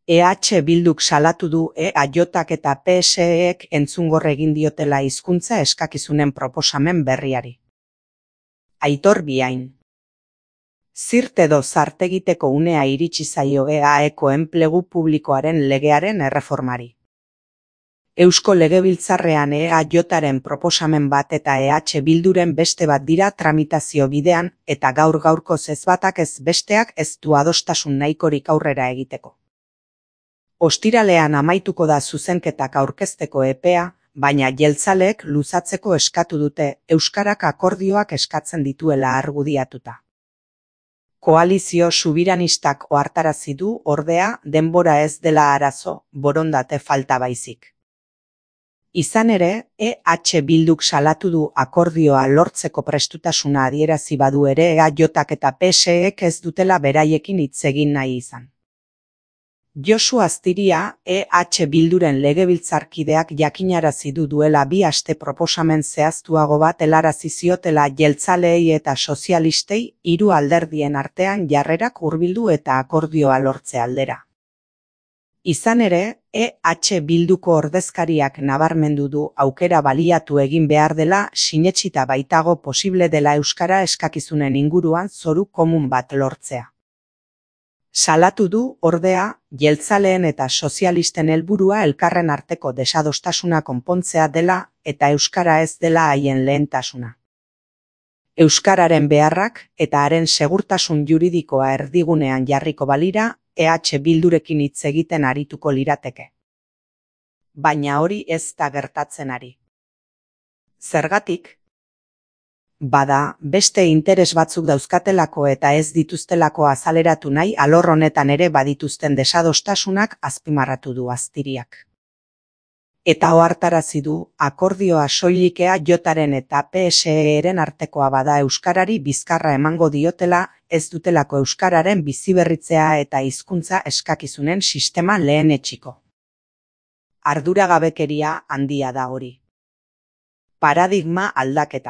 EH Bilduk salatu du EAJak eta PSEek entzungor egin diotela hizkuntza eskakizunen proposamen berriari. Aitor Biain. Zirt edo zart egiteko unea iritsi zaio EAeko enplegu publikoaren legearen erreformari. Eusko Legebiltzarrean EAJaren proposamen bat eta EH Bilduren beste bat dira tramitazio bidean eta gaur-gaurkoz ez batak ez besteak ez du adostasun nahikorik aurrera egiteko. Ostiralean amaituko da zuzenketak aurkezteko epea, baina jeltzaleek luzatzeko eskatu dute euskarak akordioak eskatzen dituela argudiatuta. Koalizio subiranistak ohartarazi du ordea denbora ez dela arazo, borondate falta baizik. Izan ere, EH Bilduk salatu du akordioa lortzeko prestutasuna adierazi badu ere EAJak eta PSEek ez dutela beraiekin hitz egin nahi izan. Josu Astiria, EH Bilduren legebiltzarkideak jakinarazi du duela 2 aste proposamen zehaztuago bat helarazi ziotela jeltzaleei eta sozialistei 3 alderdien artean jarrerak hurbildu eta akordioa lortze aldera. Izan ere, EH Bilduko ordezkariak nabarmendu du aukera baliatu egin behar dela sinetsita baitago posible dela euskara eskakizunen inguruan zoru komun bat lortzea. Salatu du, ordea, jeltzaleen eta sozialisten helburua elkarren arteko desadostasuna konpontzea dela eta euskara ez dela haien lehentasuna. Euskararen beharrak eta haren segurtasun juridikoa erdigunean jarriko balira, EH Bildurekin hitz egiten arituko lirateke. Baina hori ez da gertatzen ari. Zergatik? Bada, beste interes batzuk dauzkatelako eta ez dituztelako azaleratu nahi alor honetan ere badituzten desadostasunak azpimarratu du Astiriak. Eta ohartarazi du akordioa soilik EAJaren eta PSEren artekoa bada euskarari bizkarra emango diotela, ez dutelako euskararen biziberritzea eta hizkuntza eskakizunen sistema lehenetsiko. Arduragabekeria handia da hori. Paradigma aldaketa.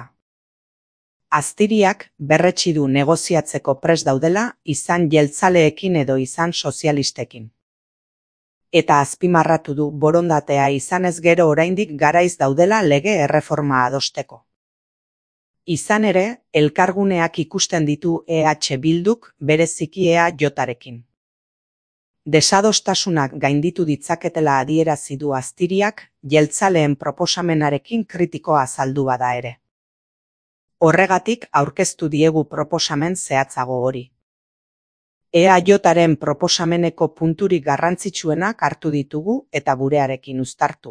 Astiriak berretsi du negoziatzeko prest daudela izan jeltzaleekin edo izan sozialistekin. Eta azpimarratu du borondatea izanez gero oraindik garaiz daudela lege erreforma adosteko. Izan ere, elkarguneak ikusten ditu EH Bilduk bereziki EAJarekin. Desadostasunak gainditu ditzaketela adierazi du Astiriak jeltzaleen proposamenarekin kritikoa azaldu bada ere. Horregatik aurkeztu diegu proposamen zehatzago hori. EAJaren proposameneko punturik garrantzitsuenak hartu ditugu eta gurearekin uztartu.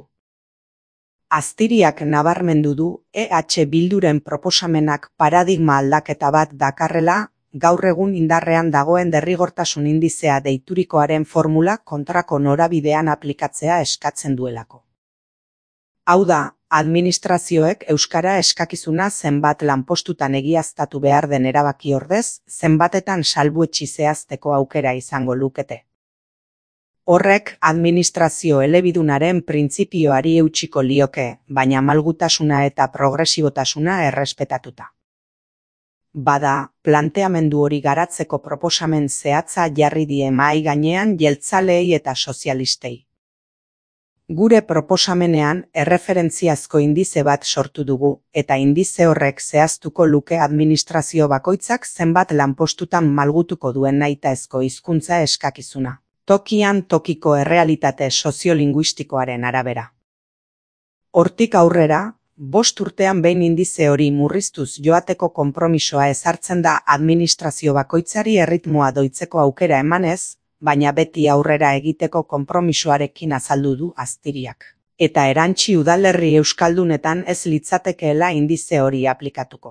Astiriak nabarmendu du EH Bilduren proposamenak paradigma aldaketa bat dakarrela gaur egun indarrean dagoen derrigortasun indizea deiturikoaren formula kontrako norabidean aplikatzea eskatzen duelako. Hau da, administrazioek euskara eskakizuna zenbat lanpostutan egiaztatu behar den erabaki ordez, zenbatetan salbuetsi zehazteko aukera izango lukete. Horrek administrazio elebidunaren printzipioari eutsiko lioke, baina malgutasuna eta progresibotasuna errespetatuta. Bada, planteamendu hori garatzeko proposamen zehatza jarri die mahai gainean jeltzaleei eta sozialistei. Gure proposamenean erreferentziazko indize bat sortu dugu eta indize horrek zehaztuko luke administrazio bakoitzak zenbat lanpostutan malgutuko duen nahitaezko hizkuntza eskakizuna, tokian tokiko errealitate soziolinguistikoaren arabera. Hortik aurrera, 5 urtean behin indize hori murriztuz joateko konpromisoa ezartzen da administrazio bakoitzari erritmoa doitzeko aukera emanez, baina beti aurrera egiteko konpromisoarekin azaldu du Astiriak. Eta erantsi udalerri euskaldunetan ez litzatekeela indize hori aplikatuko.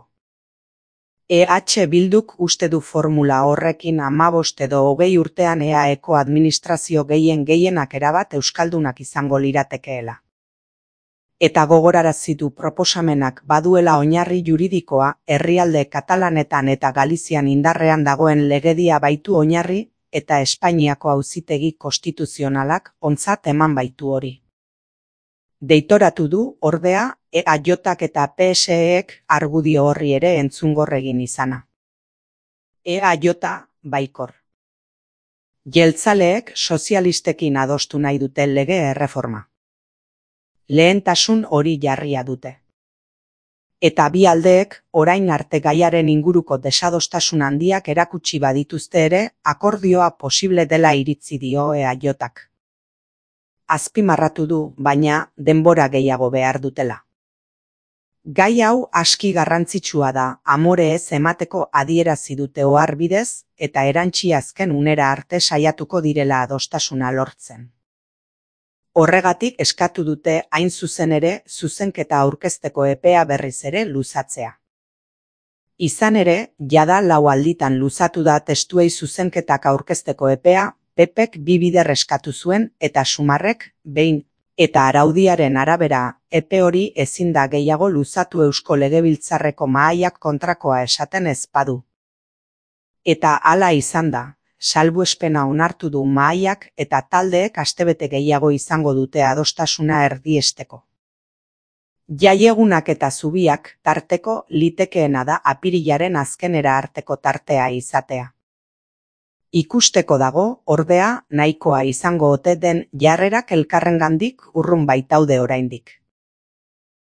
EH Bilduk uste du formula horrekin 15 edo 20 urtean EAeko administrazio gehienak erabat euskaldunak izango liratekeela. Eta gogorarazi du proposamenak baduela oinarri juridikoa herrialde katalanetan eta Galizian indarrean dagoen legedia baitu oinarri, eta Espainiako auzitegi konstituzionalak ontzat eman baitu hori. Deitoratu du, ordea, EAJak eta PSEek argudio horri ere entzungor egin izana. EAJ baikor. Jeltzaleek sozialistekin adostu nahi dute lege erreforma. Lehentasun hori jarria dute. Eta bi aldeek orain arte gaiaren inguruko desadostasun handiak erakutsi badituzte ere, akordioa posible dela iritzi dio EAJak. Azpimarratu du, baina denbora gehiago behar dutela. Gai hau aski garrantzitsua da, amore ez emateko adierazi dute ohar bidez, eta erantsi azken unera arte saiatuko direla adostasuna lortzen. Horregatik eskatu dute hain zuzen ere zuzenketa aurkezteko epea berriz ere luzatzea. Izan ere, jada 4 alditan luzatu da testuei zuzenketak aurkezteko epea, PPek 2 bider eskatu zuen eta Sumarrek behin, eta araudiaren arabera, epe hori ezin da gehiago luzatu Eusko Legebiltzarreko mahaiak kontrakoa esaten ez badu. Eta hala izan da. Salbuespena onartu du mahaiak eta taldeek astebete gehiago izango dute adostasuna erdiesteko. Jaiegunak eta zubiak tarteko litekeena da apirilaren azkenera arteko tartea izatea. Ikusteko dago, ordea, nahikoa izango ote den jarrerak elkarrengandik urrun baitaude oraindik.